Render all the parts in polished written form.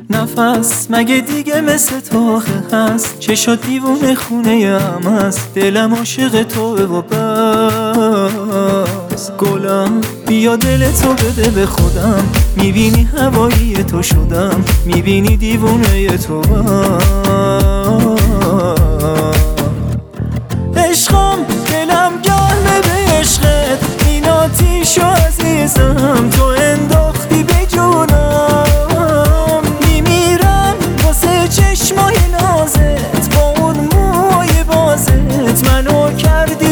نفس مگه دیگه مثل تو آخه هست؟ چشات دیوونه خونه هم هست، دلم عاشق توه و بس. گلم بیا دل تو بده به خودم، میبینی هوایی تو شدم، میبینی دیوونه تو عشقم. دلم گرمه به عشقت، این آتیشو عزیزم تو انداختی به جونم. میمیرم واسه چشمای نازت، با اون موهای بازت منو کردی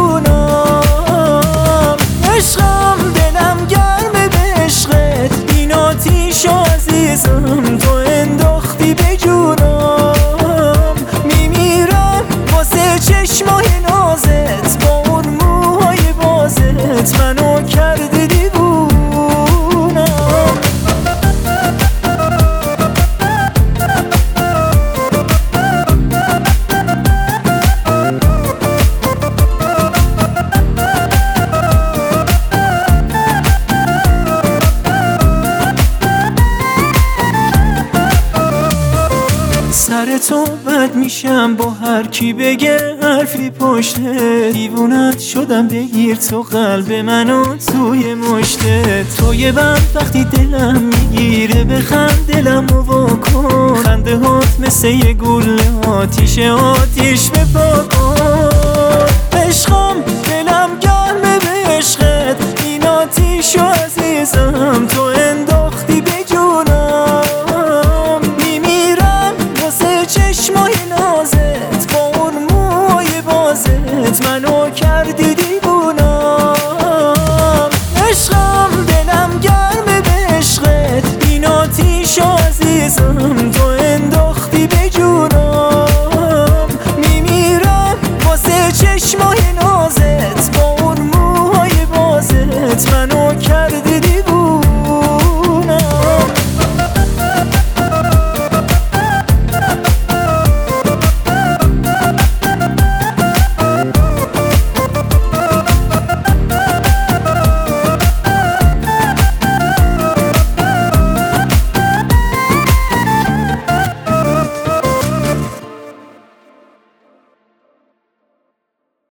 دیوونم. عشقم دلم گرمه به عشقت، این آتیشو عزیزم تو انداختی به جونم. میمیرم واسه چشمای نازت، با اون موهای بازت منو کردی دیوونم. سر تو بد میشم با هر کی بگه حرفی پشته، دیوونت شدم بگیر تو قلب منو توی مشته. تو یه بند وقتی دلم میگیره بخند دلمو واکن، خنده هات مثل یه گوله آتیش به پا کن. عشقم دلم